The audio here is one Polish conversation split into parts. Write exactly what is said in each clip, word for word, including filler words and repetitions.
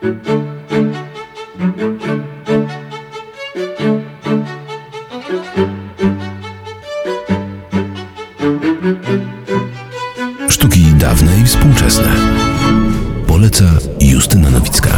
Sztuki dawne i współczesne. Poleca Justyna Nowicka.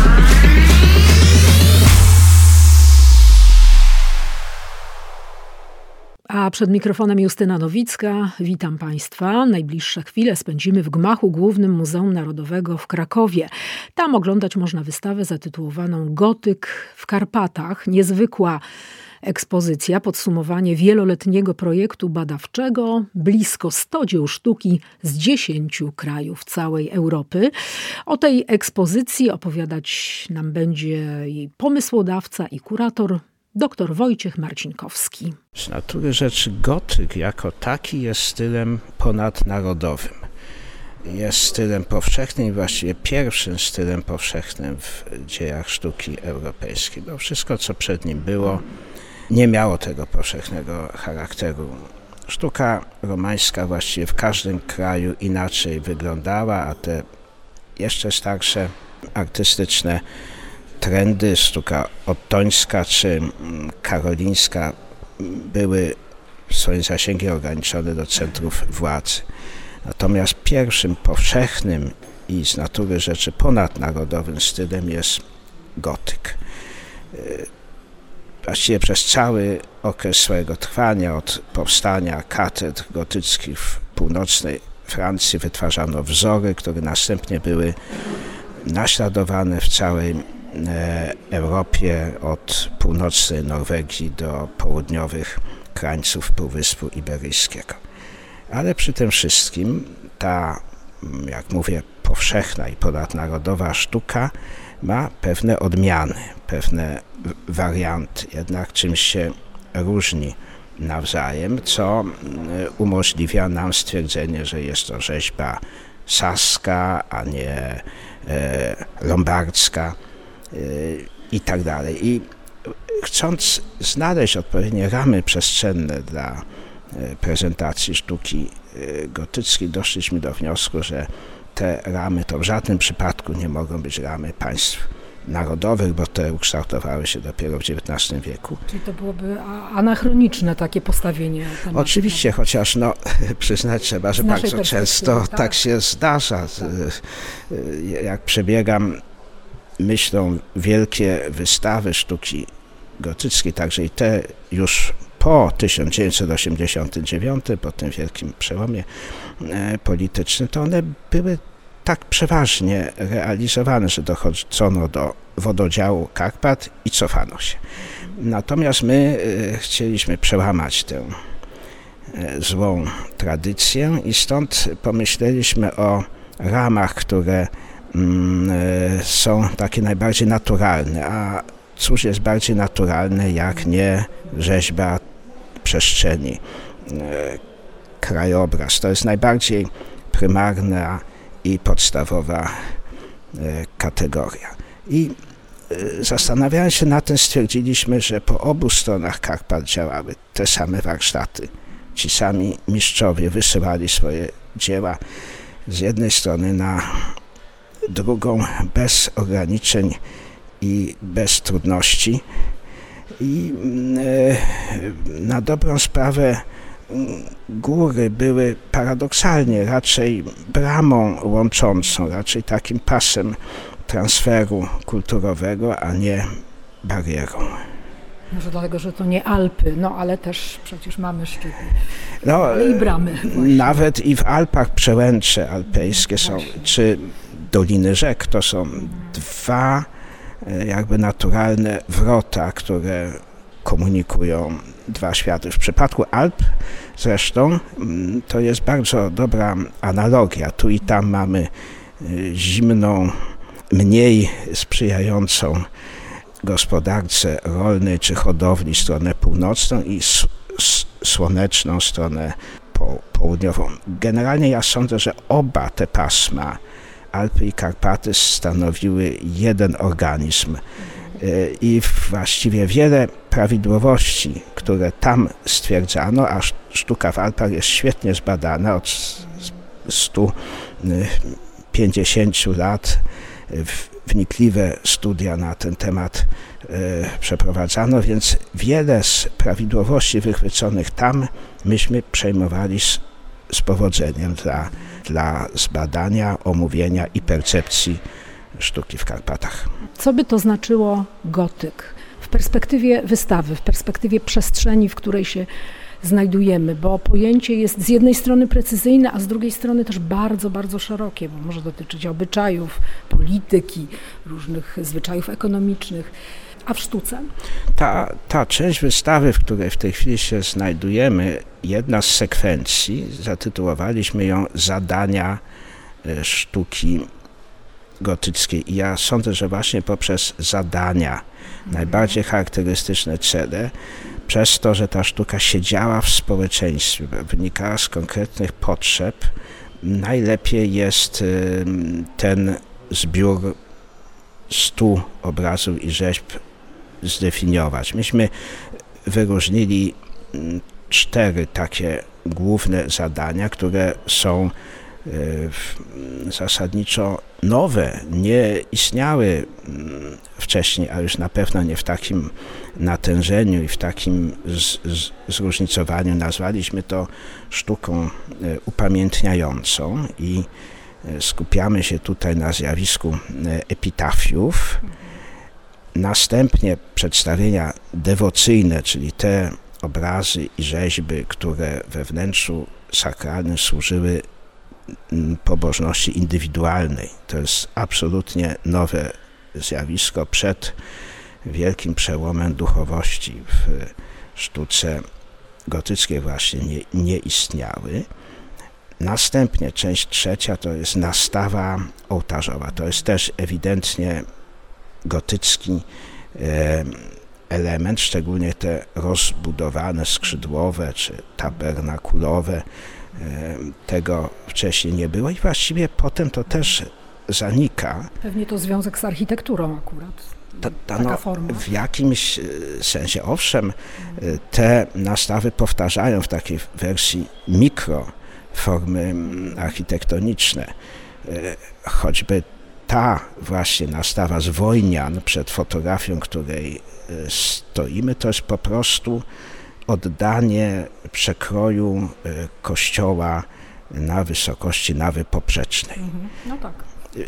A przed mikrofonem Justyna Nowicka. Witam Państwa. Najbliższe chwile spędzimy w gmachu Głównym Muzeum Narodowego w Krakowie. Tam oglądać można wystawę zatytułowaną Gotyk w Karpatach. Niezwykła ekspozycja, podsumowanie wieloletniego projektu badawczego, blisko sto dzieł sztuki z dziesięciu krajów całej Europy. O tej ekspozycji opowiadać nam będzie jej pomysłodawca i kurator dr Wojciech Marcinkowski. Z natury rzeczy gotyk jako taki jest stylem ponadnarodowym. Jest stylem powszechnym i właściwie pierwszym stylem powszechnym w dziejach sztuki europejskiej, bo wszystko, co przed nim było, nie miało tego powszechnego charakteru. Sztuka romańska właściwie w każdym kraju inaczej wyglądała, a te jeszcze starsze artystyczne trendy, sztuka ottońska czy karolińska, były swoim zasięgiem ograniczone do centrów władzy. Natomiast pierwszym powszechnym i z natury rzeczy ponadnarodowym stylem jest gotyk. Właściwie przez cały okres swojego trwania, od powstania katedr gotyckich w północnej Francji, wytwarzano wzory, które następnie były naśladowane w całej Europie, od północnej Norwegii do południowych krańców Półwyspu Iberyjskiego. Ale przy tym wszystkim ta, jak mówię, powszechna i ponadnarodowa sztuka ma pewne odmiany, pewne warianty, jednak czymś się różni nawzajem, co umożliwia nam stwierdzenie, że jest to rzeźba saska, a nie e, lombardzka e, i tak dalej. I chcąc znaleźć odpowiednie ramy przestrzenne dla e, prezentacji sztuki e, gotyckiej, doszliśmy do wniosku, że te ramy to w żadnym przypadku nie mogą być ramy państw narodowych, bo te ukształtowały się dopiero w dziewiętnastym wieku. Czyli to byłoby anachroniczne takie postawienie tematu. Oczywiście, chociaż no, przyznać trzeba, że bardzo często tak. tak się zdarza. Tak. Jak przebiegam myślą wielkie wystawy sztuki gotyckiej, także i te już po tysiąc dziewięćset osiemdziesiątym dziewiątym, po tym wielkim przełomie politycznym, to one były tak przeważnie realizowane, że dochodzono do wododziału Karpat i cofano się. Natomiast my chcieliśmy przełamać tę złą tradycję i stąd pomyśleliśmy o ramach, które są takie najbardziej naturalne. A cóż jest bardziej naturalne, jak nie rzeźba przestrzeni, krajobraz. To jest najbardziej prymarna i podstawowa kategoria. I zastanawiając się nad tym, stwierdziliśmy, że po obu stronach Karpat działały te same warsztaty. Ci sami mistrzowie wysyłali swoje dzieła z jednej strony na drugą bez ograniczeń i bez trudności. I na dobrą sprawę góry były paradoksalnie raczej bramą łączącą, raczej takim pasem transferu kulturowego, a nie barierą. Może dlatego, że to nie Alpy, no ale też przecież mamy szczyty, no, ale i bramy. Właśnie. Nawet i w Alpach przełęcze alpejskie są, czy Doliny Rzek, to są dwa jakby naturalne wrota, które komunikują dwa światy. W przypadku Alp zresztą to jest bardzo dobra analogia. Tu i tam mamy zimną, mniej sprzyjającą gospodarce rolnej czy hodowli stronę północną i s- s- słoneczną stronę po- południową. Generalnie ja sądzę, że oba te pasma, Alpy i Karpaty, stanowiły jeden organizm i właściwie wiele prawidłowości, które tam stwierdzano, a sztuka w Alpach jest świetnie zbadana od stu pięćdziesięciu lat, wnikliwe studia na ten temat przeprowadzano, więc wiele z prawidłowości wychwyconych tam myśmy przejmowali z, z powodzeniem dla, dla zbadania, omówienia i percepcji sztuki w Karpatach. Co by to znaczyło gotyk w perspektywie wystawy, w perspektywie przestrzeni, w której się znajdujemy, bo pojęcie jest z jednej strony precyzyjne, a z drugiej strony też bardzo, bardzo szerokie, bo może dotyczyć obyczajów, polityki, różnych zwyczajów ekonomicznych. A w sztuce? Ta, ta część wystawy, w której w tej chwili się znajdujemy, jedna z sekwencji, zatytułowaliśmy ją Zadania sztuki gotyckiej. I ja sądzę, że właśnie poprzez zadania, mhm. najbardziej charakterystyczne cele, przez to, że ta sztuka siedziała w społeczeństwie, wynikała z konkretnych potrzeb, najlepiej jest ten zbiór stu obrazów i rzeźb zdefiniować. Myśmy wyróżnili cztery takie główne zadania, które są zasadniczo nowe, nie istniały wcześniej, a już na pewno nie w takim natężeniu i w takim z, z, zróżnicowaniu. Nazwaliśmy to sztuką upamiętniającą i skupiamy się tutaj na zjawisku epitafiów. Następnie przedstawienia dewocyjne, czyli te obrazy i rzeźby, które we wnętrzu sakralnym służyły pobożności indywidualnej. To jest absolutnie nowe zjawisko. Przed wielkim przełomem duchowości w sztuce gotyckiej właśnie nie, nie istniały. Następnie część trzecia to jest nastawa ołtarzowa. To jest też ewidentnie gotycki e, element, szczególnie te rozbudowane skrzydłowe czy tabernakulowe. E, tego wcześniej nie było i właściwie potem to też zanika. Pewnie to związek z architekturą akurat. Ta, ta, Taka no, forma. w jakimś sensie, owszem, te nastawy powtarzają w takiej wersji mikro formy architektoniczne. Choćby ta właśnie nastawa z Wojnian przed fotografią, której stoimy, to jest po prostu oddanie przekroju kościoła na wysokości nawy poprzecznej. Mhm. No tak.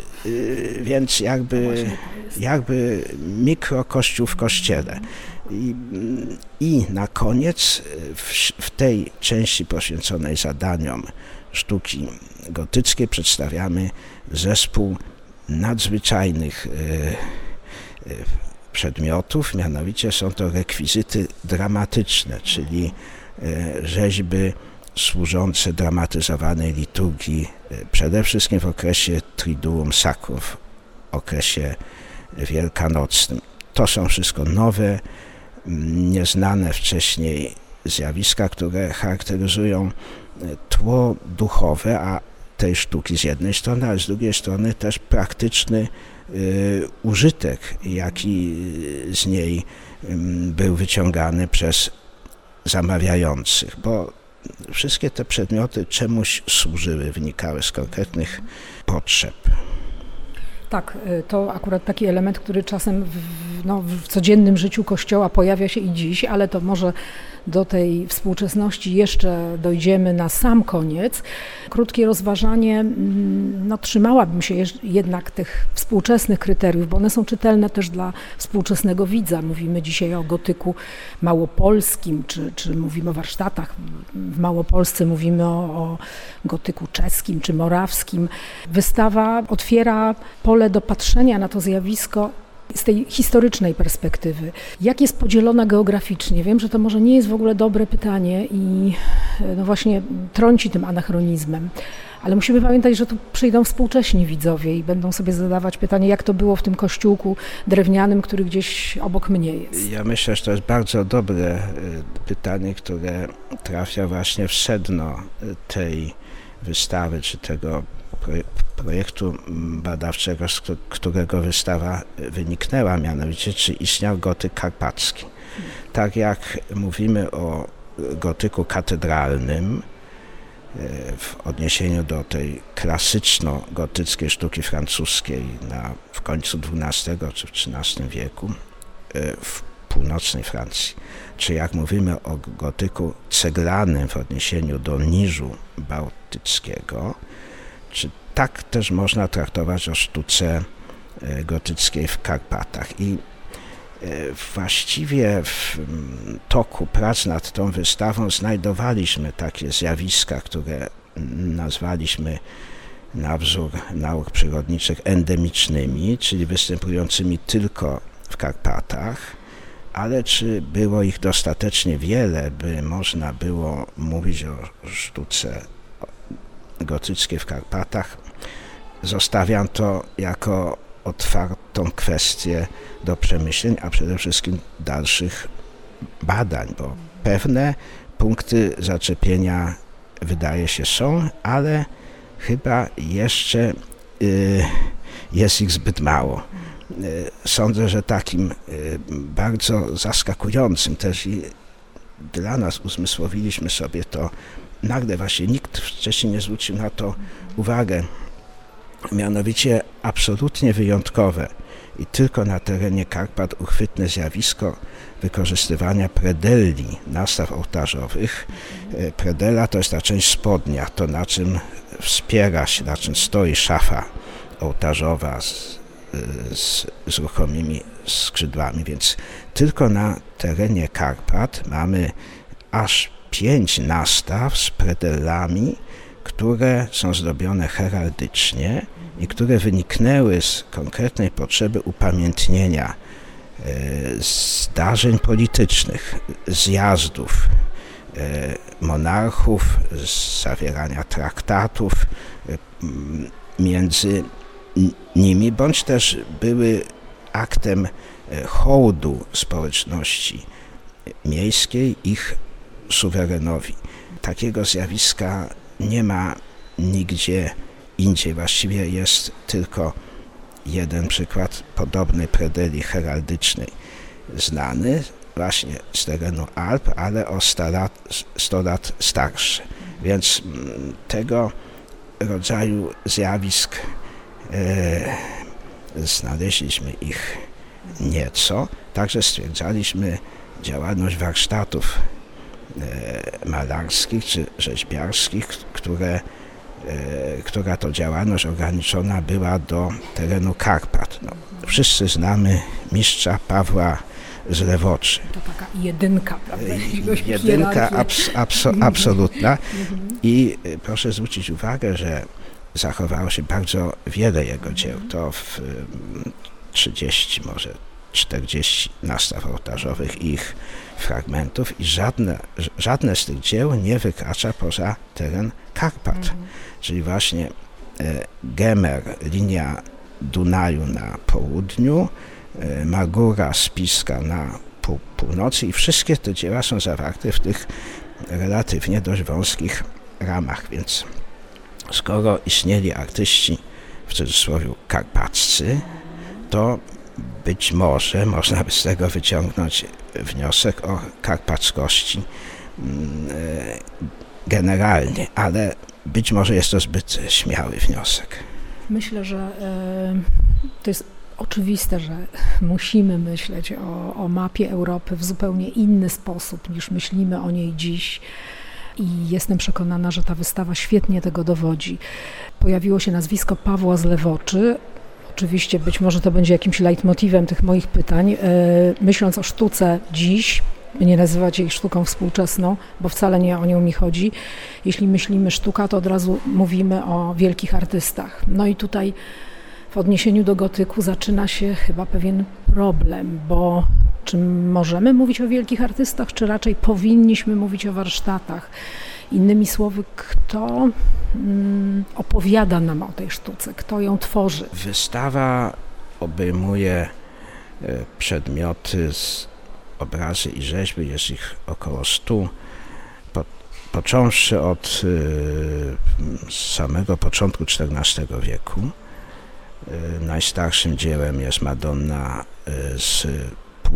Więc jakby, jakby mikrokościół w kościele. I, i na koniec w, w tej części poświęconej zadaniom sztuki gotyckiej przedstawiamy zespół nadzwyczajnych y, y, przedmiotów, mianowicie są to rekwizyty dramatyczne, czyli y, rzeźby służące dramatyzowanej liturgii, przede wszystkim w okresie Triduum Sacrum, w okresie wielkanocnym. To są wszystko nowe, nieznane wcześniej zjawiska, które charakteryzują tło duchowe, a tej sztuki z jednej strony, a z drugiej strony też praktyczny y, użytek, jaki z niej y, był wyciągany przez zamawiających, bo wszystkie te przedmioty czemuś służyły, wynikały z konkretnych potrzeb. Tak, to akurat taki element, który czasem w, no, w codziennym życiu Kościoła pojawia się i dziś, ale to może do tej współczesności jeszcze dojdziemy na sam koniec. Krótkie rozważanie, no trzymałabym się jednak tych współczesnych kryteriów, bo one są czytelne też dla współczesnego widza. Mówimy dzisiaj o gotyku małopolskim, czy, czy mówimy o warsztatach w Małopolsce, mówimy o, o gotyku czeskim czy morawskim. Wystawa otwiera pole do patrzenia na to zjawisko z tej historycznej perspektywy. Jak jest podzielona geograficznie? Wiem, że to może nie jest w ogóle dobre pytanie i no właśnie trąci tym anachronizmem, ale musimy pamiętać, że tu przyjdą współcześni widzowie i będą sobie zadawać pytanie, jak to było w tym kościółku drewnianym, który gdzieś obok mnie jest. Ja myślę, że to jest bardzo dobre pytanie, które trafia właśnie w sedno tej wystawy, czy tego projektu badawczego, z którego wystawa wyniknęła, mianowicie czy istniał gotyk karpacki. Tak jak mówimy o gotyku katedralnym w odniesieniu do tej klasyczno-gotyckiej sztuki francuskiej na końcu dwunastego czy w trzynastym wieku w północnej Francji. Czy jak mówimy o gotyku ceglanym w odniesieniu do Niżu Bałtyckiego, czy tak też można traktować o sztuce gotyckiej w Karpatach. I właściwie w toku prac nad tą wystawą znajdowaliśmy takie zjawiska, które nazwaliśmy na wzór nauk przyrodniczych endemicznymi, czyli występującymi tylko w Karpatach, ale czy było ich dostatecznie wiele, by można było mówić o sztuce gotyckiej w Karpatach? Zostawiam to jako otwartą kwestię do przemyśleń, a przede wszystkim dalszych badań, bo pewne punkty zaczepienia wydaje się są, ale chyba jeszcze y, jest ich zbyt mało. Y, sądzę, że takim y, bardzo zaskakującym też i dla nas uzmysłowiliśmy sobie to, nagle właśnie nikt wcześniej nie zwrócił na to uwagę, mianowicie absolutnie wyjątkowe i tylko na terenie Karpat uchwytne zjawisko wykorzystywania predelli, nastaw ołtarzowych. Predella to jest ta część spodnia, to na czym wspiera się, na czym stoi szafa ołtarzowa z, z, z ruchomymi skrzydłami, więc tylko na terenie Karpat mamy aż pięć nastaw z predellami, które są zdobione heraldycznie i które wyniknęły z konkretnej potrzeby upamiętnienia e, zdarzeń politycznych, zjazdów e, monarchów, zawierania traktatów e, między nimi, bądź też były aktem e, hołdu społeczności miejskiej ich suwerenowi. Takiego zjawiska nie ma nigdzie indziej. Właściwie jest tylko jeden przykład podobnej predelli heraldycznej znany właśnie z terenu Alp, ale o sto lat, sto lat starszy. Więc tego rodzaju zjawisk e, znaleźliśmy ich nieco. Także stwierdzaliśmy działalność warsztatów malarskich czy rzeźbiarskich, które, która to działalność ograniczona była do terenu Karpat. No, wszyscy znamy mistrza Pawła z Lewoczy. To taka jedynka, prawda? Jedynka abs, abso, absolutna. I proszę zwrócić uwagę, że zachowało się bardzo wiele jego dzieł. To w trzydzieści, może czterdzieści nastaw ołtarzowych i ich fragmentów i żadne, żadne z tych dzieł nie wykracza poza teren Karpat. Mhm. Czyli właśnie e, Gemer, linia Dunaju na południu, e, Magura, Spiska na pół, północy i wszystkie te dzieła są zawarte w tych relatywnie dość wąskich ramach, więc skoro istnieli artyści w cudzysłowie karpaccy, to być może można by z tego wyciągnąć wniosek o karpackości generalnie, ale być może jest to zbyt śmiały wniosek. Myślę, że y, to jest oczywiste, że musimy myśleć o, o mapie Europy w zupełnie inny sposób niż myślimy o niej dziś. I jestem przekonana, że ta wystawa świetnie tego dowodzi. Pojawiło się nazwisko Pawła z Lewoczy. Oczywiście być może to będzie jakimś leitmotivem tych moich pytań. Myśląc o sztuce dziś, by nie nazywać jej sztuką współczesną, bo wcale nie o nią mi chodzi. Jeśli myślimy sztuka, to od razu mówimy o wielkich artystach. No i tutaj w odniesieniu do gotyku zaczyna się chyba pewien problem, bo czy możemy mówić o wielkich artystach, czy raczej powinniśmy mówić o warsztatach? Innymi słowy, kto mm, opowiada nam o tej sztuce, kto ją tworzy? Wystawa obejmuje przedmioty, z obrazy i rzeźby, jest ich około stu. Po, począwszy od y, samego początku czternastego wieku. Y, najstarszym dziełem jest Madonna y, z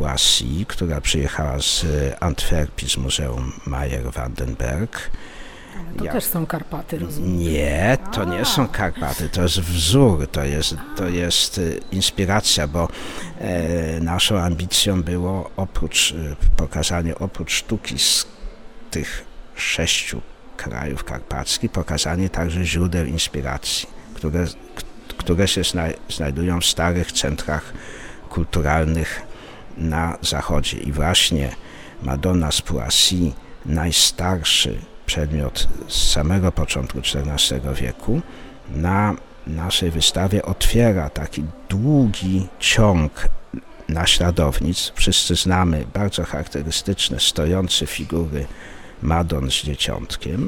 Poissy, która przyjechała z Antwerpii, z Muzeum Mayer-Vandenberg. Ale to ja... też są Karpaty, rozumiem. Nie, to nie są Karpaty, to jest wzór, to jest, to jest inspiracja, bo e, naszą ambicją było oprócz pokazanie oprócz sztuki z tych sześciu krajów karpackich, pokazanie także źródeł inspiracji, które, które się znajdują w starych centrach kulturalnych na zachodzie. I właśnie Madonna z Poissy, najstarszy przedmiot z samego początku czternastego wieku, na naszej wystawie otwiera taki długi ciąg naśladownic. Wszyscy znamy bardzo charakterystyczne, stojące figury Madon z Dzieciątkiem.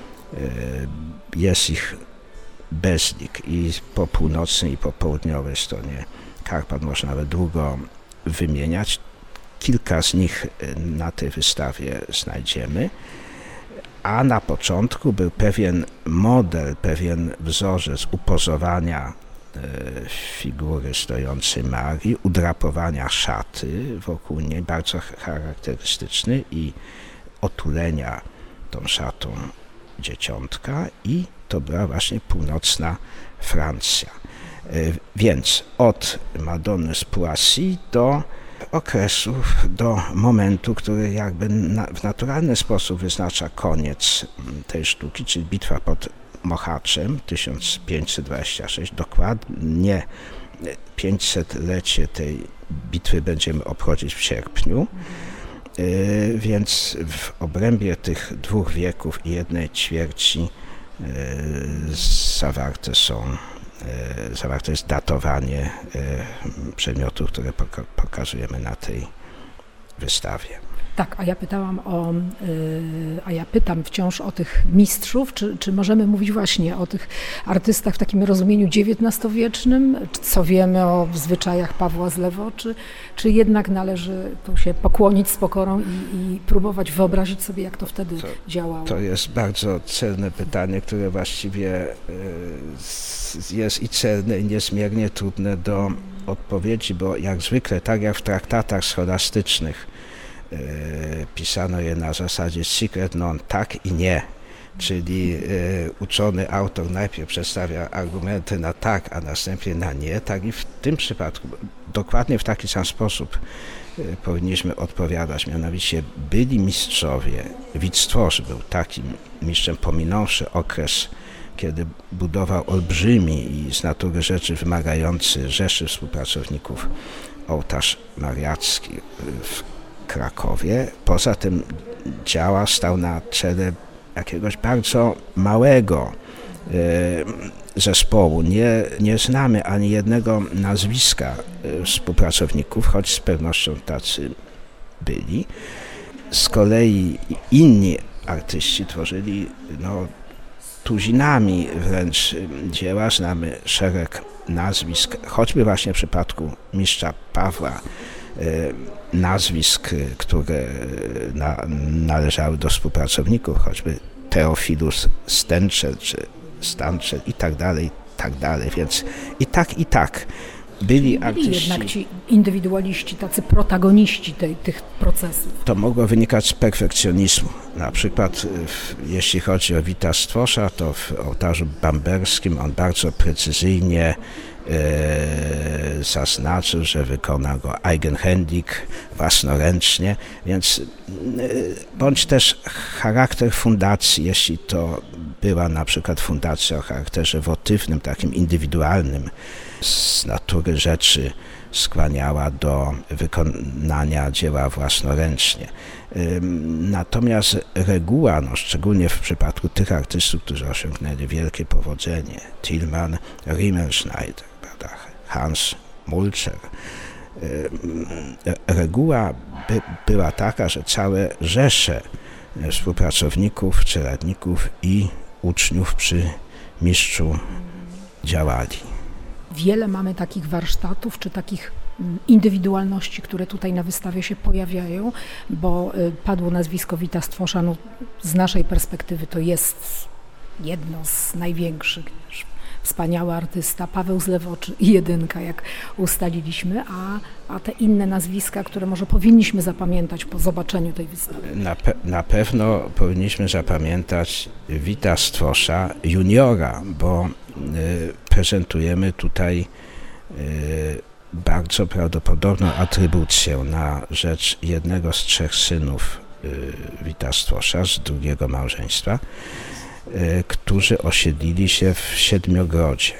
Jest ich bezlik i po północnej i po południowej stronie Karpat można nawet długo wymieniać. Kilka z nich na tej wystawie znajdziemy, a na początku był pewien model, pewien wzorzec upozowania figury stojącej Marii, udrapowania szaty wokół niej, bardzo charakterystyczny, i otulenia tą szatą Dzieciątka, i to była właśnie północna Francja. Więc od Madony z Poissy do okresu, do momentu, który jakby na, w naturalny sposób wyznacza koniec tej sztuki, czyli bitwa pod Mohaczem, tysiąc pięćset dwadzieścia sześć, dokładnie pięćsetlecie tej bitwy będziemy obchodzić w sierpniu, yy, więc w obrębie tych dwóch wieków i jednej ćwierci yy, zawarte są Zawarte jest datowanie przedmiotów, które pokazujemy na tej wystawie. Tak, a ja pytałam o, a ja pytam wciąż o tych mistrzów, czy, czy możemy mówić właśnie o tych artystach w takim rozumieniu dziewiętnastowiecznym, co wiemy o zwyczajach Pawła z Lewo, czy, czy jednak należy tu się pokłonić z pokorą i, i próbować wyobrazić sobie, jak to wtedy to, działało? To jest bardzo celne pytanie, które właściwie jest i celne, i niezmiernie trudne do odpowiedzi, bo jak zwykle, tak jak w traktatach scholastycznych, pisano je na zasadzie secret non, tak i nie, czyli uczony autor najpierw przedstawia argumenty na tak, a następnie na nie, tak i w tym przypadku dokładnie w taki sam sposób powinniśmy odpowiadać, mianowicie byli mistrzowie, Wit-Stworzy był takim mistrzem, pominąwszy okres, kiedy budował olbrzymi i z natury rzeczy wymagający rzeszy współpracowników ołtarz mariacki w Krakowie. Poza tym działa, stał na czele jakiegoś bardzo małego e, zespołu. Nie, nie znamy ani jednego nazwiska e, współpracowników, choć z pewnością tacy byli. Z kolei inni artyści tworzyli no, tuzinami wręcz dzieła. Znamy szereg nazwisk, choćby właśnie w przypadku mistrza Pawła, nazwisk, które na, należały do współpracowników, choćby Teofilus Stenczel czy Stanczel i tak dalej, i tak dalej, więc i tak, i tak byli artyści. Byli jednak ci indywidualiści, tacy protagoniści tej, tych procesów. To mogło wynikać z perfekcjonizmu. Na przykład w, jeśli chodzi o Wita Stwosza, to w ołtarzu bamberskim on bardzo precyzyjnie e, zaznaczył, że wykona go eigenhändig, własnoręcznie, więc e, bądź też charakter fundacji, jeśli to była na przykład fundacja o charakterze wotywnym, takim indywidualnym, z natury rzeczy skłaniała do wykonania dzieła własnoręcznie. Natomiast reguła, no szczególnie w przypadku tych artystów, którzy osiągnęli wielkie powodzenie, Tillman, Riemenschneider, prawda, Hans Mulzer, reguła by, była taka, że całe rzesze współpracowników, czeladników i uczniów przy mistrzu działali. Wiele mamy takich warsztatów, czy takich indywidualności, które tutaj na wystawie się pojawiają, bo padło nazwisko Wita Stwosza, no z naszej perspektywy to jest jedno z największych wspaniały artysta, Paweł Zlewoczy i jedynka, jak ustaliliśmy, a, a te inne nazwiska, które może powinniśmy zapamiętać po zobaczeniu tej wystawy. Na, pe- na pewno powinniśmy zapamiętać Wita Stwosza juniora, bo y, prezentujemy tutaj y, bardzo prawdopodobną atrybucję na rzecz jednego z trzech synów y, Wita Stwosza z drugiego małżeństwa, y, którzy osiedlili się w Siedmiogrodzie.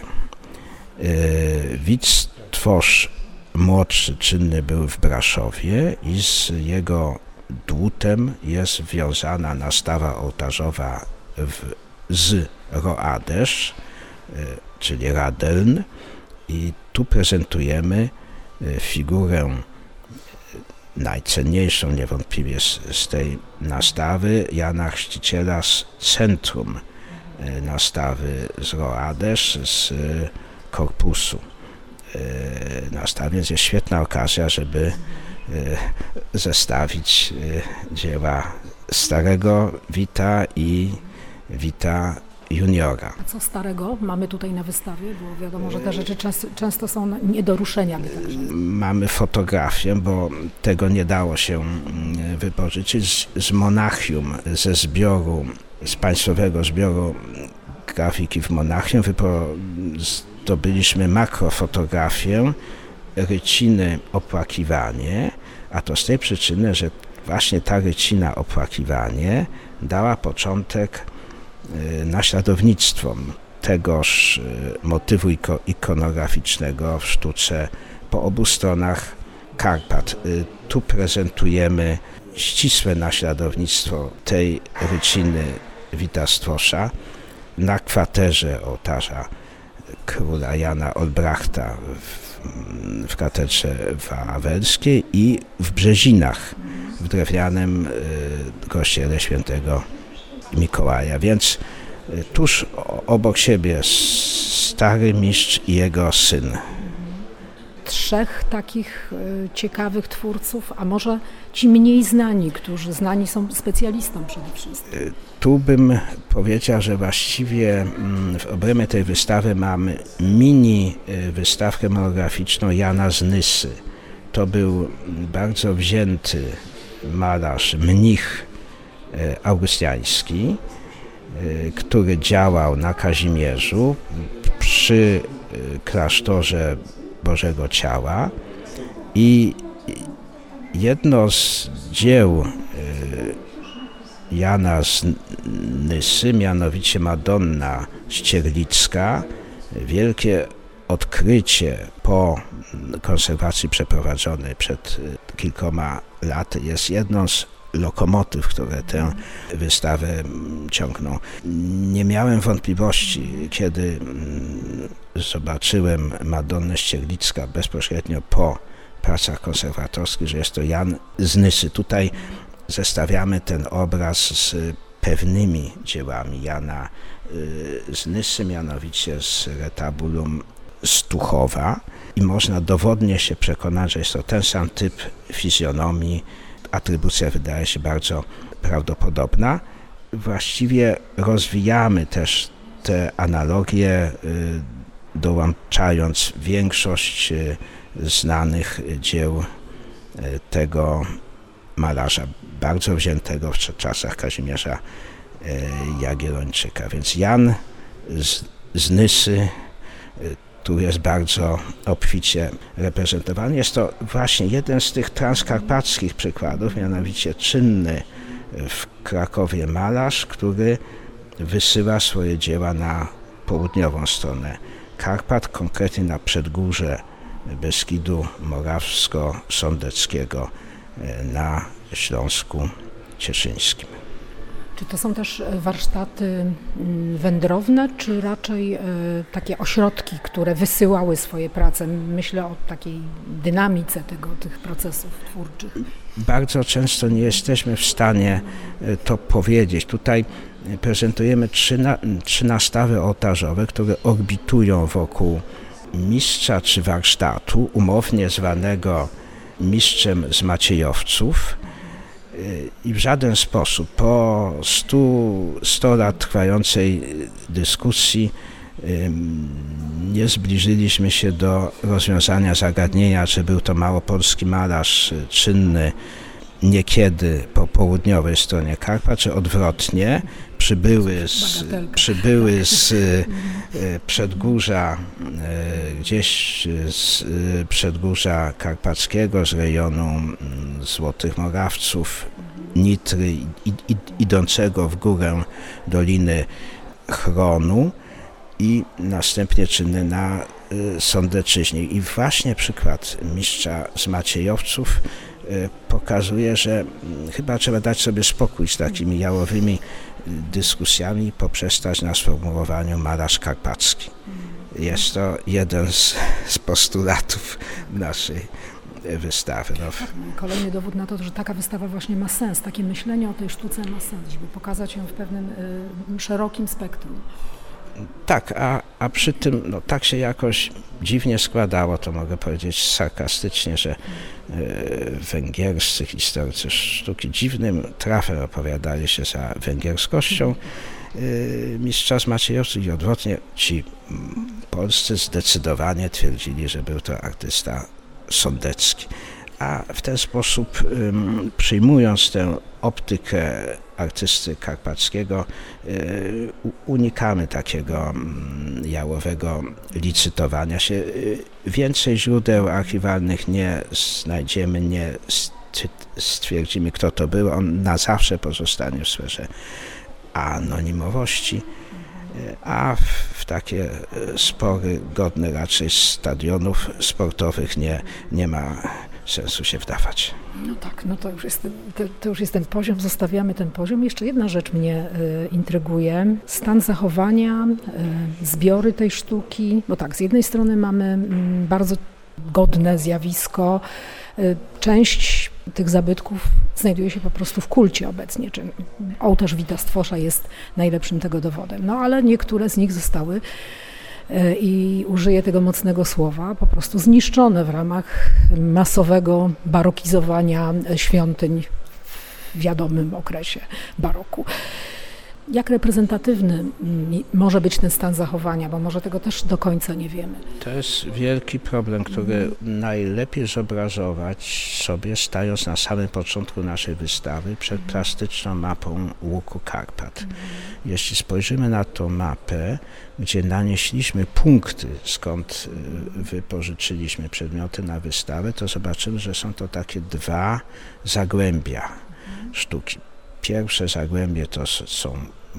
Y, Wit Stwosz młodszy, czynny był w Braszowie i z jego dłutem jest wiązana nastawa ołtarzowa w, z Roadesz, y, czyli Radeln. I tu prezentujemy figurę najcenniejszą niewątpliwie z, z tej nastawy, Jana Chrzciciela z centrum nastawy z Roadesz, z korpusu nastawy. Więc jest świetna okazja, żeby zestawić dzieła starego Wita i Wita juniora. A co starego mamy tutaj na wystawie? Bo wiadomo, że te rzeczy często, często są nie do ruszenia. Mamy fotografię, bo tego nie dało się wypożyczyć, z, z Monachium, ze zbioru, z Państwowego Zbioru Grafiki w Monachium. Wypo, zdobyliśmy makrofotografię Ryciny Opłakiwanie, a to z tej przyczyny, że właśnie ta Rycina Opłakiwanie dała początek naśladownictwom tegoż motywu ikonograficznego w sztuce po obu stronach Karpat. Tu prezentujemy ścisłe naśladownictwo tej Ryciny Wita Stwosza na kwaterze ołtarza króla Jana Olbrachta w, w katedrze wawelskiej i w Brzezinach w drewnianym kościele świętego Mikołaja, więc tuż obok siebie stary mistrz i jego syn. Trzech takich ciekawych twórców, a może ci mniej znani, którzy znani są specjalistom przede wszystkim. Tu bym powiedział, że właściwie w obrębie tej wystawy mamy mini wystawkę monograficzną Jana z Nysy. To był bardzo wzięty malarz, mnich augustiański, który działał na Kazimierzu przy klasztorze Bożego Ciała i jedno z dzieł Jana z Nysy, mianowicie Madonna Ścierlicka, wielkie odkrycie po konserwacji przeprowadzonej przed kilkoma laty, jest jedną z lokomotyw, które tę wystawę ciągną. Nie miałem wątpliwości, kiedy zobaczyłem Madonnę Ścierlicka bezpośrednio po pracach konserwatorskich, że jest to Jan z Nysy. Tutaj zestawiamy ten obraz z pewnymi dziełami Jana z Nysy, mianowicie z retabulum Stuchowa, i można dowodnie się przekonać, że jest to ten sam typ fizjonomii. Atrybucja wydaje się bardzo prawdopodobna. Właściwie rozwijamy też te analogie, dołączając większość znanych dzieł tego malarza, bardzo wziętego w czasach Kazimierza Jagiellończyka. Więc Jan z, z Nysy tu jest bardzo obficie reprezentowany. Jest to właśnie jeden z tych transkarpackich przykładów, mianowicie czynny w Krakowie malarz, który wysyła swoje dzieła na południową stronę Karpat, konkretnie na przedgórze Beskidu Morawsko-Sądeckiego na Śląsku Cieszyńskim. Czy to są też warsztaty wędrowne, czy raczej takie ośrodki, które wysyłały swoje prace? Myślę o takiej dynamice tego, tych procesów twórczych. Bardzo często nie jesteśmy w stanie to powiedzieć. Tutaj prezentujemy trzy, na, trzy nastawy ołtarzowe, które orbitują wokół mistrza czy warsztatu, umownie zwanego mistrzem z Maciejowców. I w żaden sposób po stu, stu lat trwającej dyskusji nie zbliżyliśmy się do rozwiązania zagadnienia, czy był to małopolski malarz czynny niekiedy po południowej stronie Karpat, czy odwrotnie, przybyły z, przybyły z przedgórza, gdzieś z przedgórza karpackiego, z rejonu Złotych Morawców, Nitry, i, i, idącego w górę doliny Chronu i następnie czynny na Sądeczyźnie. I właśnie przykład mistrza z Maciejowców pokazuje, że chyba trzeba dać sobie spokój z takimi jałowymi dyskusjami i poprzestać na sformułowaniu malarz karpacki. Jest to jeden z, z postulatów naszej wystawy. No. Kolejny dowód na to, że taka wystawa właśnie ma sens, takie myślenie o tej sztuce ma sens, żeby pokazać ją w pewnym y, szerokim spektrum. Tak, a, a przy tym no, tak się jakoś dziwnie składało, to mogę powiedzieć sarkastycznie, że y, węgierscy historycy sztuki dziwnym trafem opowiadali się za węgierskością y, mistrza z Maciejowców i odwrotnie ci m, polscy zdecydowanie twierdzili, że był to artysta sądecki. A w ten sposób um, przyjmując tę optykę artysty karpackiego y, unikamy takiego um, jałowego licytowania się. Y, więcej źródeł archiwalnych nie znajdziemy, nie stwierdzimy, kto to był. On na zawsze pozostanie w sferze anonimowości. A w takie spory godne raczej stadionów sportowych nie, nie ma sensu się wdawać. No tak, no to już, jest, to, to już jest ten poziom, zostawiamy ten poziom. Jeszcze jedna rzecz mnie y, intryguje. Stan zachowania, y, zbiory tej sztuki, bo tak, z jednej strony mamy y, bardzo godne zjawisko, y, część tych zabytków znajduje się po prostu w kulcie obecnie. Czy ołtarz Wita Stwosza jest najlepszym tego dowodem. No ale niektóre z nich zostały, i użyję tego mocnego słowa, po prostu zniszczone w ramach masowego barokizowania świątyń w wiadomym okresie baroku. Jak reprezentatywny może być ten stan zachowania, bo może tego też do końca nie wiemy. To jest wielki problem, który najlepiej zobrazować sobie, stając na samym początku naszej wystawy przed plastyczną mapą łuku Karpat. Jeśli spojrzymy na tą mapę, gdzie nanieśliśmy punkty, skąd wypożyczyliśmy przedmioty na wystawę, to zobaczymy, że są to takie dwa zagłębia sztuki. Pierwsze zagłębie to są,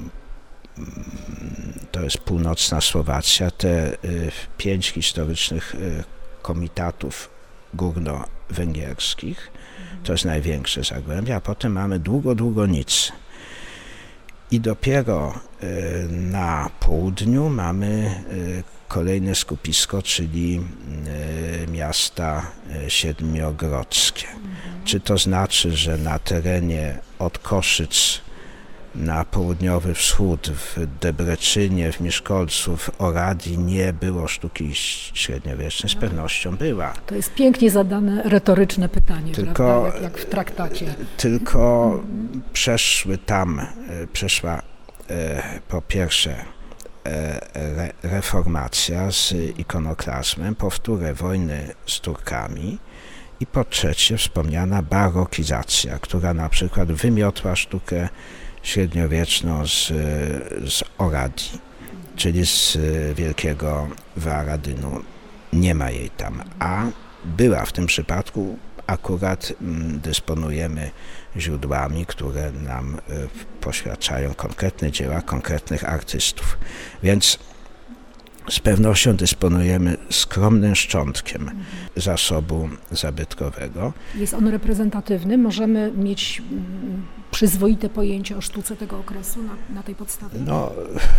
to jest północna Słowacja, te pięć historycznych komitatów górno-węgierskich, to jest największe zagłębie, a potem mamy długo, długo nic. I dopiero na południu mamy kolejne skupisko, czyli miasta siedmiogrodzkie. Czy to znaczy, że na terenie od Koszyc na południowy wschód, w Debreczynie, w Mieszkolcu, w Oradii nie było sztuki średniowiecznej? Z pewnością była. To jest pięknie zadane retoryczne pytanie, tylko, jak, jak w traktacie. Tylko hmm. przeszły tam, przeszła e, po pierwsze Re, reformacja z ikonoklazmem, po wtóre wojny z Turkami i po trzecie wspomniana barokizacja, która na przykład wymiotła sztukę średniowieczną z, z Oradii, czyli z Wielkiego Varadynu. Nie ma jej tam, a była w tym przypadku. Akurat m, dysponujemy źródłami, które nam y, poświadczają konkretne dzieła konkretnych artystów. Więc z pewnością dysponujemy skromnym szczątkiem mhm. zasobu zabytkowego. Jest on reprezentatywny? Możemy mieć mm, przyzwoite pojęcie o sztuce tego okresu na, na tej podstawie? No,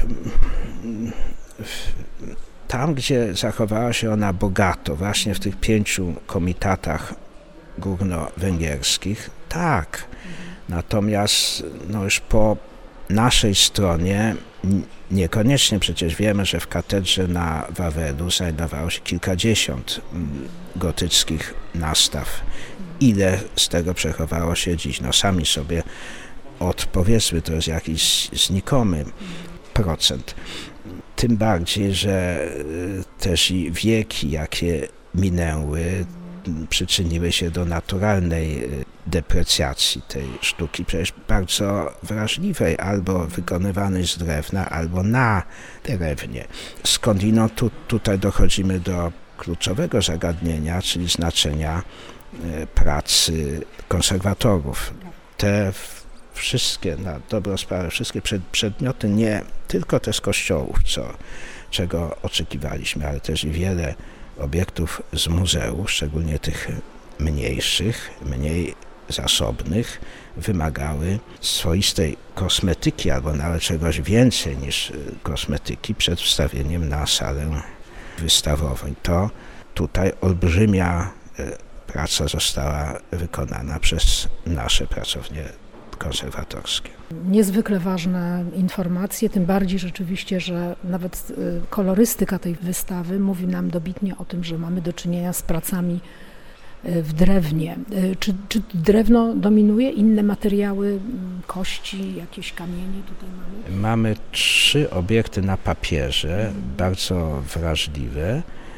tam, gdzie zachowała się ona bogato, właśnie w tych pięciu komitatach górno-węgierskich, tak. Natomiast no już po naszej stronie niekoniecznie, przecież wiemy, że w katedrze na Wawelu znajdowało się kilkadziesiąt gotyckich nastaw. Ile z tego przechowało się dziś? No sami sobie odpowiedzmy, to jest jakiś znikomy procent. Tym bardziej, że też i wieki, jakie minęły, przyczyniły się do naturalnej deprecjacji tej sztuki, przecież bardzo wrażliwej, albo wykonywanej z drewna, albo na drewnie. Skądinąd tu, tutaj dochodzimy do kluczowego zagadnienia, czyli znaczenia pracy konserwatorów. Te wszystkie, na dobrą sprawę, wszystkie przedmioty, nie tylko te z kościołów, co, czego oczekiwaliśmy, ale też i wiele obiektów z muzeów, szczególnie tych mniejszych, mniej zasobnych, wymagały swoistej kosmetyki, albo nawet czegoś więcej niż kosmetyki przed wstawieniem na salę wystawową. To tutaj olbrzymia praca została wykonana przez nasze pracownie konserwatorskie. Niezwykle ważne informacje, tym bardziej rzeczywiście, że nawet kolorystyka tej wystawy mówi nam dobitnie o tym, że mamy do czynienia z pracami w drewnie. Czy, czy drewno dominuje? Inne materiały, kości, jakieś kamienie tutaj mamy? Mamy trzy obiekty na papierze, bardzo wrażliwe.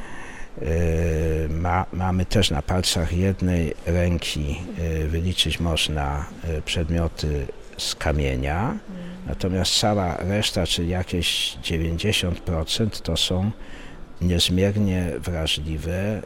Ma, mamy też na palcach jednej ręki wyliczyć można przedmioty z kamienia, natomiast cała reszta, czyli jakieś dziewięćdziesiąt procent, to są niezmiernie wrażliwe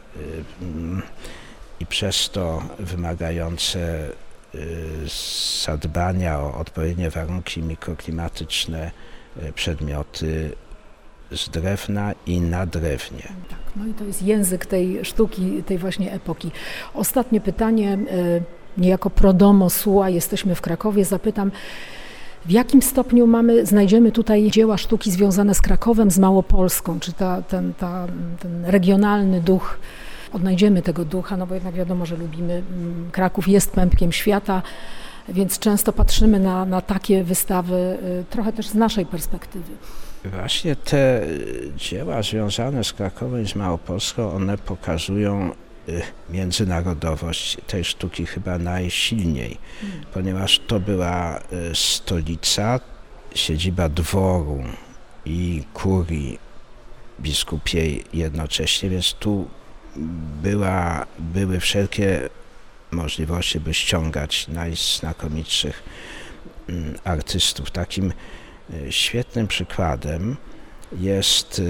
i przez to wymagające zadbania o odpowiednie warunki mikroklimatyczne przedmioty z drewna i na drewnie. Tak, no i to jest język tej sztuki, tej właśnie epoki. Ostatnie pytanie, niejako pro domo sua, jesteśmy w Krakowie, zapytam, w jakim stopniu mamy, znajdziemy tutaj dzieła sztuki związane z Krakowem, z Małopolską, czy ta, ten, ta, ten regionalny duch, odnajdziemy tego ducha, no bo jednak wiadomo, że lubimy, Kraków jest pępkiem świata, więc często patrzymy na, na takie wystawy trochę też z naszej perspektywy. Właśnie te dzieła związane z Krakowem i z Małopolską, one pokazują międzynarodowość tej sztuki chyba najsilniej, hmm. ponieważ to była stolica, siedziba dworu i kurii biskupiej jednocześnie, więc tu była, były wszelkie możliwości, by ściągać najznakomitszych artystów. Takim świetnym przykładem jest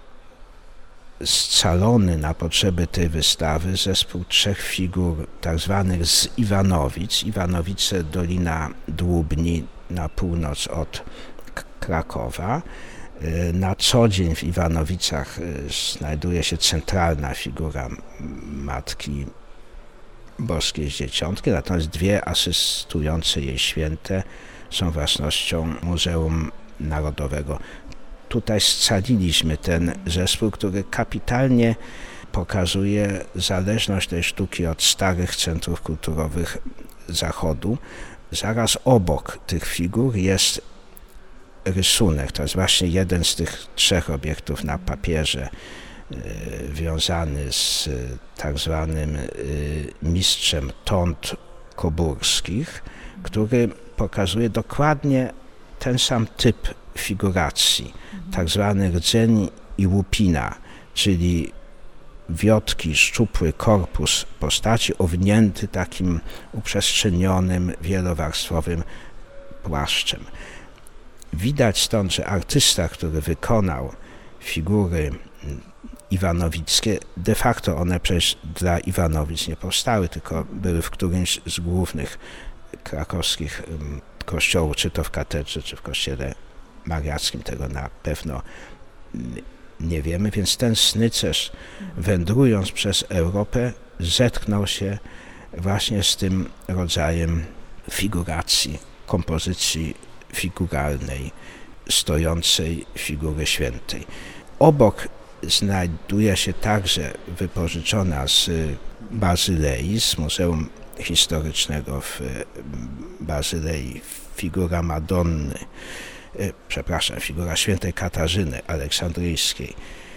scalony na potrzeby tej wystawy zespół trzech figur tak zwanych z Iwanowic. Iwanowice, Dolina Dłubni na północ od Krakowa. Na co dzień w Iwanowicach znajduje się centralna figura Matki Boskiej z Dzieciątkiem, natomiast dwie asystujące jej święte są własnością Muzeum Narodowego. Tutaj scaliliśmy ten zespół, który kapitalnie pokazuje zależność tej sztuki od starych centrów kulturowych Zachodu. Zaraz obok tych figur jest rysunek, to jest właśnie jeden z tych trzech obiektów na papierze wiązany z tak zwanym mistrzem tąt koburskich, który pokazuje dokładnie ten sam typ figuracji, tak zwany rdzeń i łupina, czyli wiotki, szczupły korpus postaci owinięty takim uprzestrzenionym, wielowarstwowym płaszczem. Widać stąd, że artysta, który wykonał figury iwanowickie, de facto one przecież dla Iwanowic nie powstały, tylko były w którymś z głównych krakowskich kościołów, czy to w katedrze, czy w kościele mariackim, tego na pewno nie wiemy, więc ten snycerz, wędrując przez Europę, zetknął się właśnie z tym rodzajem figuracji, kompozycji figuralnej, stojącej figury świętej. Obok znajduje się także wypożyczona z Bazylei, z Muzeum Historycznego w Bazylei, figura Madonny, przepraszam, figura świętej Katarzyny Aleksandryjskiej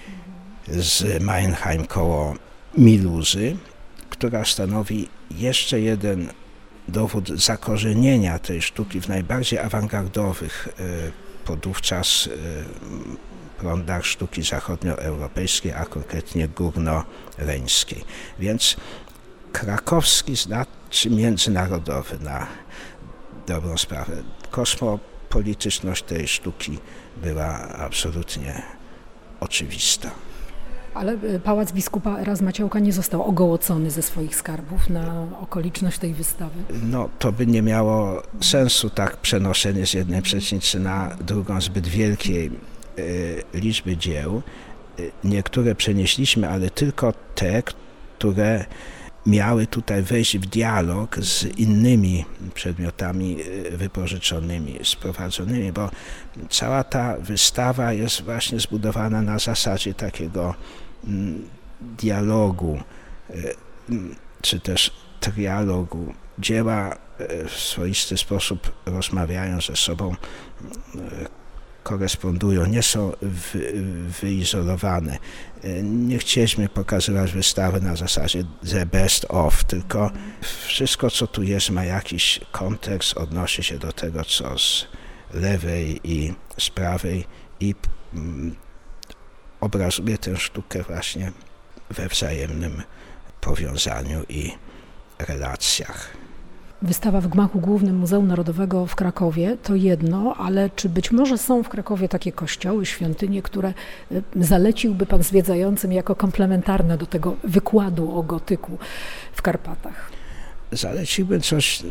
z Meinheim koło Miluzy, która stanowi jeszcze jeden dowód zakorzenienia tej sztuki w najbardziej awangardowych podówczas prądach sztuki zachodnioeuropejskiej, a konkretnie górnoreńskiej. Więc krakowski znaczy międzynarodowy na dobrą sprawę. Kosmopolityczność tej sztuki była absolutnie oczywista. Ale pałac biskupa Erasma Ciałka nie został ogołocony ze swoich skarbów na okoliczność tej wystawy? No to by nie miało sensu tak przenoszenie z jednej przecznicy na drugą zbyt wielkiej y, liczby dzieł. Y, niektóre przenieśliśmy, ale tylko te, które miały tutaj wejść w dialog z innymi przedmiotami wypożyczonymi, sprowadzonymi, bo cała ta wystawa jest właśnie zbudowana na zasadzie takiego dialogu, czy też trialogu. Dzieła w swoisty sposób rozmawiają ze sobą, korespondują, nie są wy, wyizolowane. Nie chcieliśmy pokazywać wystawy na zasadzie the best of, tylko wszystko, co tu jest, ma jakiś kontekst, odnosi się do tego, co z lewej i z prawej i mm, obrazuje tę sztukę właśnie we wzajemnym powiązaniu i relacjach. Wystawa w gmachu głównym Muzeum Narodowego w Krakowie to jedno, ale czy być może są w Krakowie takie kościoły, świątynie, które zaleciłby pan zwiedzającym jako komplementarne do tego wykładu o gotyku w Karpatach? Zaleciłbym coś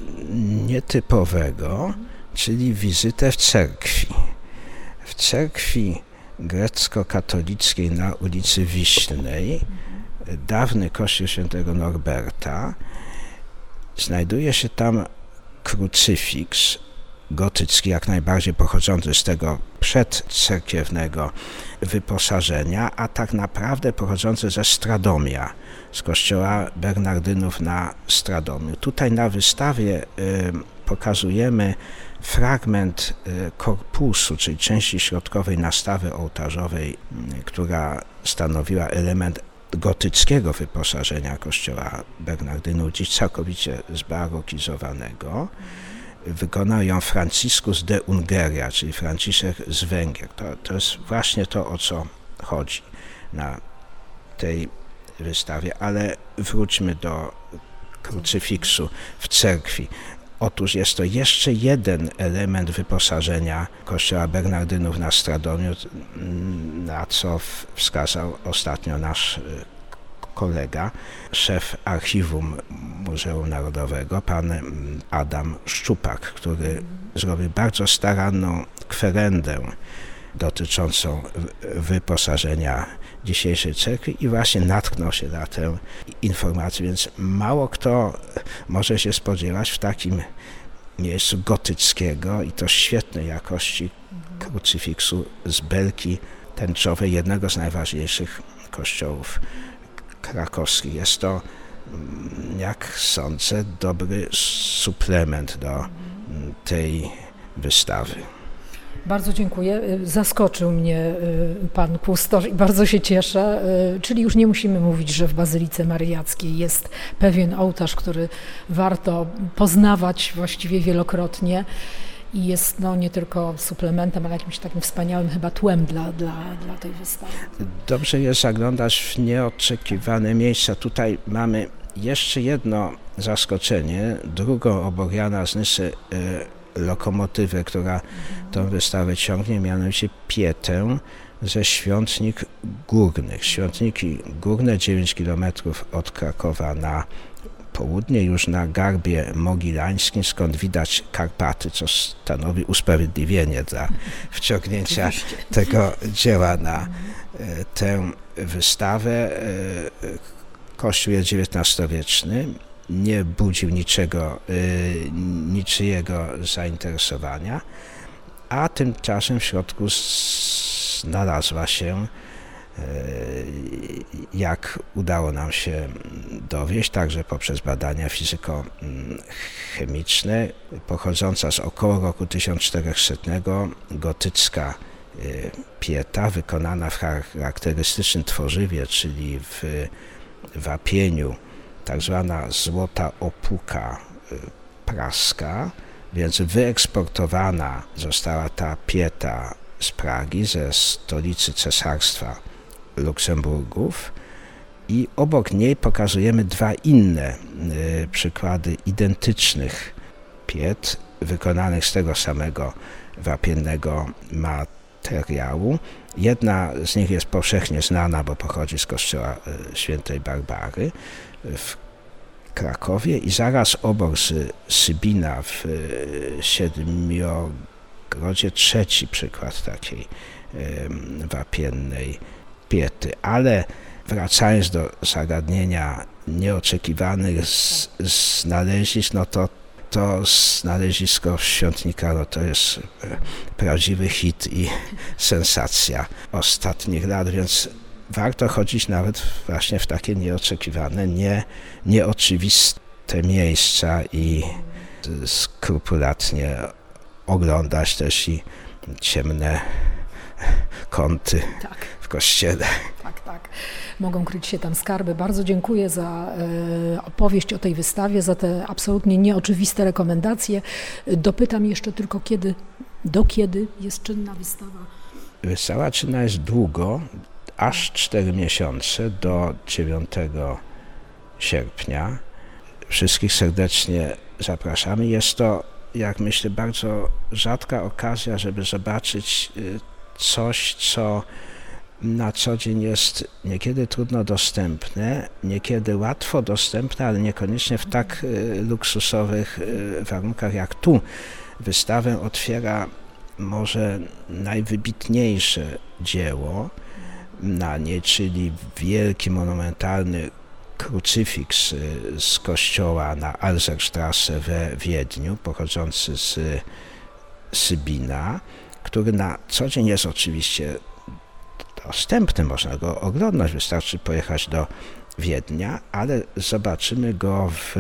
nietypowego, czyli wizytę w cerkwi. W cerkwi grecko-katolickiej na ulicy Wiślnej, dawny kościół świętego Norberta. Znajduje się tam krucyfiks gotycki, jak najbardziej pochodzący z tego przedcerkiewnego wyposażenia, a tak naprawdę pochodzący ze Stradomia, z kościoła Bernardynów na Stradomiu. Tutaj na wystawie y, pokazujemy fragment y, korpusu, czyli części środkowej nastawy ołtarzowej, y, która stanowiła element gotyckiego wyposażenia kościoła Bernardynów, dziś całkowicie zbarokizowanego. Wykonał ją Franciscus de Ungeria, czyli Franciszek z Węgier. To, to jest właśnie to, o co chodzi na tej wystawie, ale wróćmy do krucyfiksu w cerkwi. Otóż jest to jeszcze jeden element wyposażenia kościoła Bernardynów na Stradomiu, na co wskazał ostatnio nasz kolega, szef archiwum Muzeum Narodowego, pan Adam Szczupak, który zrobił bardzo staranną kwerendę dotyczącą wyposażenia dzisiejszej cerkwi i właśnie natknął się na tę informację, więc mało kto może się spodziewać w takim miejscu gotyckiego i to świetnej jakości krucyfiksu z belki tęczowej, jednego z najważniejszych kościołów krakowskich. Jest to, jak sądzę, dobry suplement do tej wystawy. Bardzo dziękuję. Zaskoczył mnie pan kustosz i bardzo się cieszę. Czyli już nie musimy mówić, że w Bazylice Maryjackiej jest pewien ołtarz, który warto poznawać właściwie wielokrotnie i jest no, nie tylko suplementem, ale jakimś takim wspaniałym chyba tłem dla, dla, dla tej wystawy. Dobrze jest zaglądać w nieoczekiwane miejsca. Tutaj mamy jeszcze jedno zaskoczenie. Drugą obok Jana Znysy lokomotywę, która tą wystawę ciągnie, mianowicie Pietę ze Świątnik Górnych. Świątniki Górne, dziewięć kilometrów od Krakowa na południe, już na Garbie Mogilańskim, skąd widać Karpaty, co stanowi usprawiedliwienie dla wciągnięcia tego dzieła na tę wystawę. Kościół jest dziewiętnastowieczny. Nie budził niczego, niczyjego zainteresowania, a tymczasem w środku znalazła się, jak udało nam się dowieść, także poprzez badania fizyko-chemiczne, pochodząca z około roku tysiąc czterystasetnego gotycka pieta, wykonana w charakterystycznym tworzywie, czyli w wapieniu, tak zwana złota opuka praska, Więc wyeksportowana została ta pieta z Pragi, ze stolicy Cesarstwa Luksemburgów, i obok niej pokazujemy dwa inne y, przykłady identycznych piet wykonanych z tego samego wapiennego materiału. Jedna z nich jest powszechnie znana, bo pochodzi z kościoła y, świętej Barbary w Krakowie, i zaraz obok z Sybina w y, Siedmiogrodzie trzeci przykład takiej y, wapiennej piety. Ale wracając do zagadnienia nieoczekiwanych z, znalezisk, no to to znalezisko Świątnika no to jest prawdziwy hit i sensacja ostatnich lat, więc warto chodzić nawet właśnie w takie nieoczekiwane, nie, nieoczywiste miejsca i skrupulatnie oglądać też i ciemne kąty tak. w kościele. Tak, tak. Mogą kryć się tam skarby. Bardzo dziękuję za e, opowieść o tej wystawie, za te absolutnie nieoczywiste rekomendacje. Dopytam jeszcze tylko, kiedy, do kiedy jest czynna wystawa? Wystawa czynna jest długo, aż cztery miesiące, do dziewiątego sierpnia. Wszystkich serdecznie zapraszamy. Jest to, jak myślę, bardzo rzadka okazja, żeby zobaczyć coś, co na co dzień jest niekiedy trudno dostępne, niekiedy łatwo dostępne, ale niekoniecznie w tak luksusowych warunkach jak tu. Wystawę otwiera może najwybitniejsze dzieło na niej, czyli wielki, monumentalny krucyfiks z kościoła na Alserstrasse we Wiedniu, pochodzący z Sybina, który na co dzień jest oczywiście dostępny, można go oglądać, wystarczy pojechać do Wiednia, ale zobaczymy go w,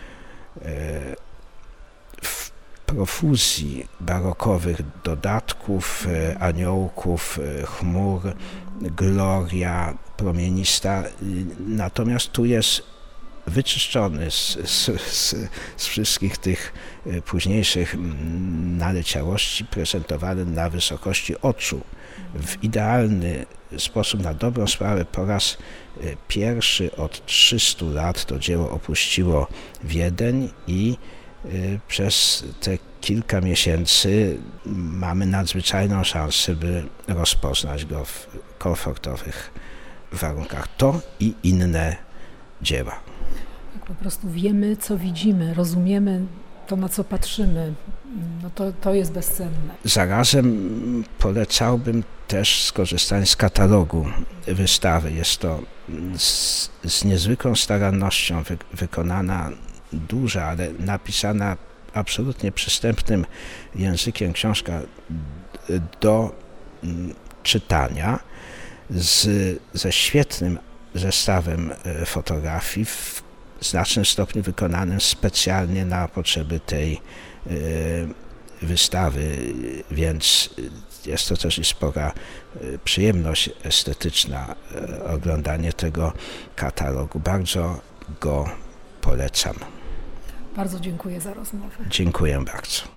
w profuzji barokowych dodatków, aniołków, chmur, gloria promienista, natomiast tu jest wyczyszczony z, z, z, z wszystkich tych późniejszych naleciałości, prezentowany na wysokości oczu w idealny sposób, na dobrą sprawę. Po raz pierwszy od trzystu lat to dzieło opuściło Wiedeń i przez te kilka miesięcy mamy nadzwyczajną szansę, by rozpoznać go w komfortowych warunkach. To i inne dzieła. Po prostu wiemy, co widzimy, rozumiemy to, na co patrzymy. No to, to jest bezcenne. Zarazem polecałbym też skorzystanie z katalogu wystawy. Jest to z, z niezwykłą starannością wy, wykonana, duża, ale napisana absolutnie przystępnym językiem książka do czytania, z, ze świetnym zestawem fotografii, w znacznym stopniu wykonanym specjalnie na potrzeby tej wystawy, więc jest to też i spora przyjemność estetyczna oglądanie tego katalogu. Bardzo go polecam. Bardzo dziękuję za rozmowę. Dziękuję bardzo.